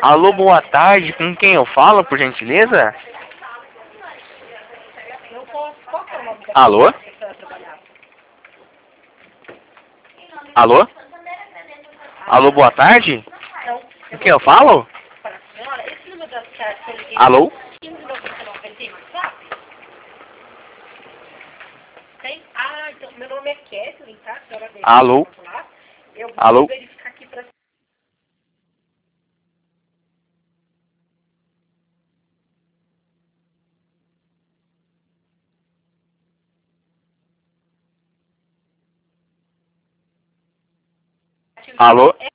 Alô, boa tarde. Com quem eu falo, por gentileza? Não posso. Qual que é o nome da Alô? pessoa que você vai trabalhar? Alô? Alô, boa tarde? Não, Com eu quem vou eu falo? para a senhora. Esse número da senhora que eu liguei Alô? 1599 tem WhatsApp? Tem? Ah, então meu nome é Kathleen, tá? A senhora deixa Alô? eu falar. Eu vou Alô? verificar aqui para Alô?